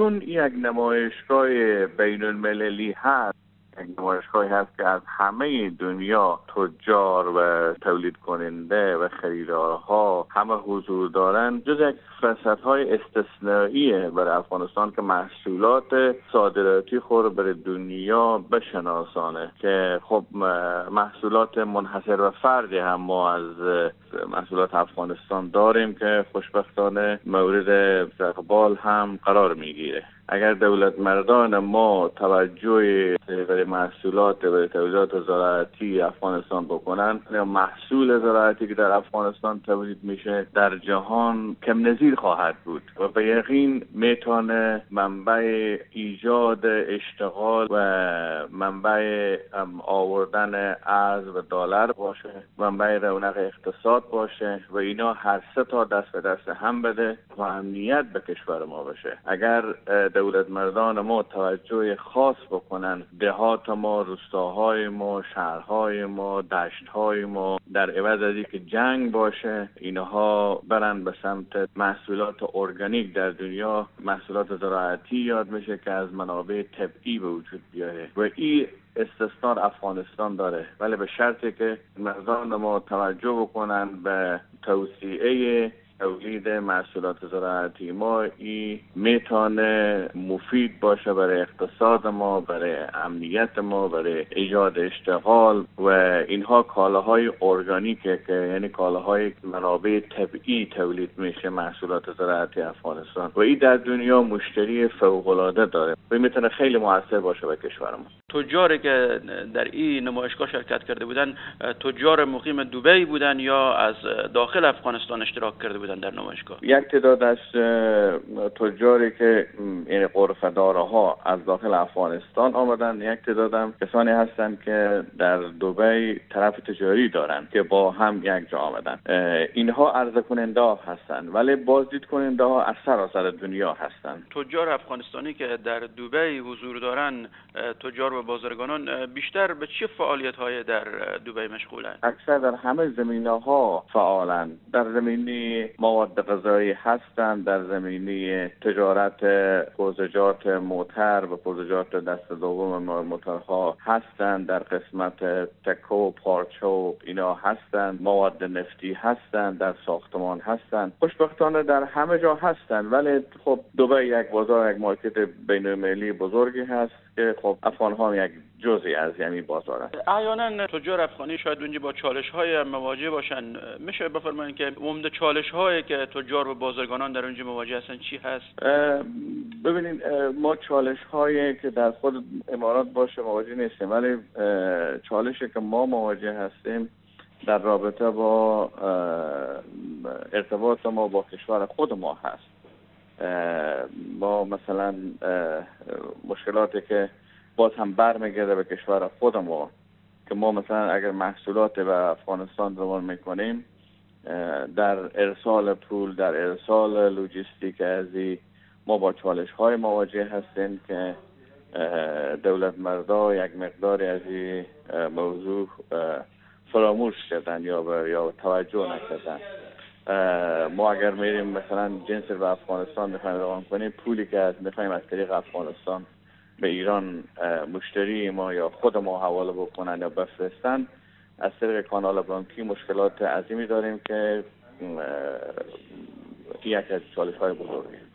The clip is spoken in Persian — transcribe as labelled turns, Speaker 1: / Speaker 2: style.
Speaker 1: چون یک نمایشگاه بین المللی هست، یک نمایشگاهی هست که از همه دنیا تجار و تولید کننده و خریدارها همه حضور دارند، جز یک فرصت‌های استثنائیه برای افغانستان که محصولات صادراتی خود برای دنیا بشناسانه، که خب محصولات منحصر و فردی هم ما از محصولات افغانستان داریم که خوشبختانه مورد استقبال هم قرار میگیره. اگر دولت مردان ما توجه برای محصولات و تولیدات زراعتی افغانستان بکنن، محصول زراعتی که در افغانستان تولید میشه در جهان کم نظیر خواهد بود و به یقین میتونه منبع ایجاد اشتغال و منبع آوردن ارز و دلار باشه، منبع رونق اقتصاد باشه و اینا هر سه تا دست به دست هم بده و امنیت به کشور ما باشه. اگر دولت مردان ما توجه خاص بکنن دهات ما، روستاهای ما، شهرهای ما، دشتهای ما، در عوض از اینکه جنگ باشه اینها برن به سمت محصولات ارگانیک، در دنیا محصولات زراعتی یاد میشه که از منابع طبیعی به وجود بیاره و این استثمار افغانستان داره، ولی به شرطی که مردان ما توجه بکنن به توسعه تولید محصولات زراعتی ما. این میتونه مفید باشه برای اقتصاد ما، برای امنیت ما، برای ایجاد اشتغال و اینها کالاهای ارگانیکه که یعنی کالاهای منابع طبیعی تولید میشه محصولات زراعتی افغانستان و این در دنیا مشتری فوق‌العاده داره و این میتونه خیلی موثر باشه به کشور ما.
Speaker 2: تجاری که در این نمایشگاه شرکت کرده بودن تجار مقیم دبی بودن یا از داخل افغانستان اشتراک کرده بودن در نمایشگاه؟
Speaker 1: یک تعداد از تجاری که یعنی غرفه‌دارها از داخل افغانستان آمدن، یک تعداد هم کسانی هستند که در دبی طرف تجاری دارند که با هم یک جا آمدن. اینها عرضه کننده هستند ولی بازدید کننده ها از سراسر دنیا هستند.
Speaker 2: تجار افغانستانی که در دبی حضور دارند، تجار و بازرگانان، بیشتر به چه فعالیت‌های در دبی مشغولند؟
Speaker 1: اکثر در همه زمینه‌ها فعالند. در زمینه مواد غذایی هستند، در زمینه تجارت پرزجات موتر و پرزجات دست دوم موترها هستند، در قسمت تکو، پارچو اینا هستند، مواد نفتی هستند، در ساختمان هستند. خوشبختانه در همه جا هستند، ولی خب دبی یک بازار، یک مارکت بین‌المللی بزرگی هست که خب افغان ها یک جزئی از یعنی بازار است.
Speaker 2: احیانا تجار افغانی شاید اونجا با چالش‌های مواجه باشن. میشه بفرمایید که عمده چالش‌هایی که تجار و بازرگانان در اونجا مواجه هستن چی هست؟
Speaker 1: ببینید ما چالش‌هایی که در خود امارات باشه مواجه نیستیم، ولی چالشی که ما مواجه هستیم در رابطه با ارتباط ما با کشور خود ما هست. ما مثلا مشکلاتی که باز هم برمیگرده به کشور خود ما که ما مثلا اگر محصولات به افغانستان روان میکنیم در ارسال پول، در ارسال لوجستیک ازی ما با چالش های مواجه هستیم که دولت مردا یک مقداری از این موضوع فراموش کردن یا توجه نکردن. ما اگر میریم مثلا جنس به افغانستان میخوایم روان کنیم، پولی که میخوایم از طریق افغانستان به ایران مشتری ما یا خود ما حواله بکنن یا بفرستن، از طریق کانال بانکی مشکلات عظیمی داریم که یک از چالش های بزرگی